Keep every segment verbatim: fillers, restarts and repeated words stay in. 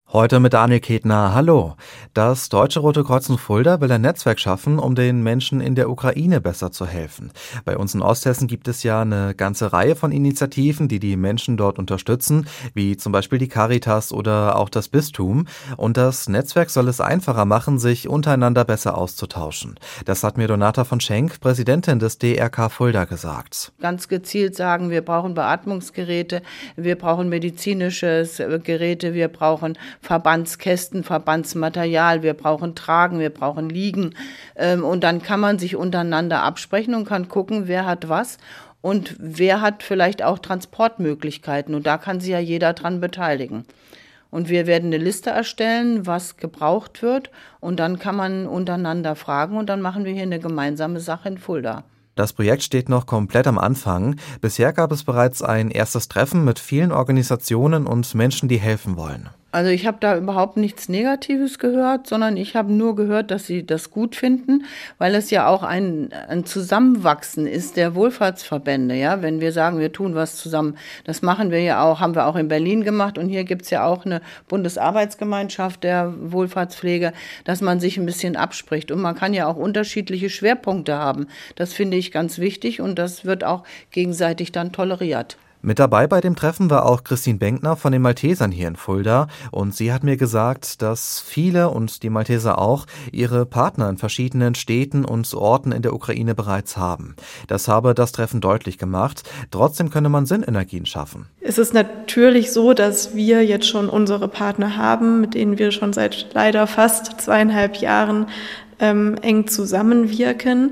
Heute mit Daniel Ketner. Hallo. Das Deutsche Rote Kreuz in Fulda will ein Netzwerk schaffen, um den Menschen in der Ukraine besser zu helfen. Bei uns in Osthessen gibt es ja eine ganze Reihe von Initiativen, die die Menschen dort unterstützen, wie zum Beispiel die Caritas oder auch das Bistum. Und das Netzwerk soll es einfacher machen, sich untereinander besser auszutauschen. Das hat mir Donata von Schenk, Präsidentin des D R K Fulda, gesagt. Ganz gezielt sagen, wir brauchen Beatmungsgeräte, wir brauchen medizinische Geräte, wir brauchen Verbandskästen, Verbandsmaterial, wir brauchen Tragen, wir brauchen Liegen. Und dann kann man sich untereinander absprechen und kann gucken, wer hat was und wer hat vielleicht auch Transportmöglichkeiten. Und da kann sich ja jeder dran beteiligen. Und wir werden eine Liste erstellen, was gebraucht wird. Und dann kann man untereinander fragen und dann machen wir hier eine gemeinsame Sache in Fulda. Das Projekt steht noch komplett am Anfang. Bisher gab es bereits ein erstes Treffen mit vielen Organisationen und Menschen, die helfen wollen. Also ich habe da überhaupt nichts Negatives gehört, sondern ich habe nur gehört, dass sie das gut finden, weil es ja auch ein, ein Zusammenwachsen ist der Wohlfahrtsverbände. Ja, wenn wir sagen, wir tun was zusammen, das machen wir ja auch, haben wir auch in Berlin gemacht und hier gibt's ja auch eine Bundesarbeitsgemeinschaft der Wohlfahrtspflege, dass man sich ein bisschen abspricht und man kann ja auch unterschiedliche Schwerpunkte haben. Das finde ich ganz wichtig und das wird auch gegenseitig dann toleriert. Mit dabei bei dem Treffen war auch Christine Benkner von den Maltesern hier in Fulda und sie hat mir gesagt, dass viele und die Malteser auch ihre Partner in verschiedenen Städten und Orten in der Ukraine bereits haben. Das habe das Treffen deutlich gemacht. Trotzdem könne man Sinnenergien schaffen. Es ist natürlich so, dass wir jetzt schon unsere Partner haben, mit denen wir schon seit leider fast zweieinhalb Jahren ähm, eng zusammenwirken.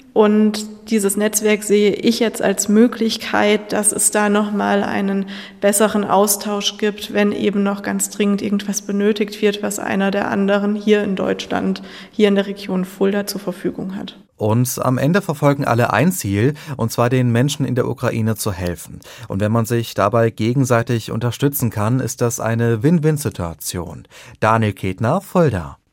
Und dieses Netzwerk sehe ich jetzt als Möglichkeit, dass es da nochmal einen besseren Austausch gibt, wenn eben noch ganz dringend irgendwas benötigt wird, was einer der anderen hier in Deutschland, hier in der Region Fulda zur Verfügung hat. Und am Ende verfolgen alle ein Ziel, und zwar den Menschen in der Ukraine zu helfen. Und wenn man sich dabei gegenseitig unterstützen kann, ist das eine Win-Win-Situation. Daniel Ketner, Fulda.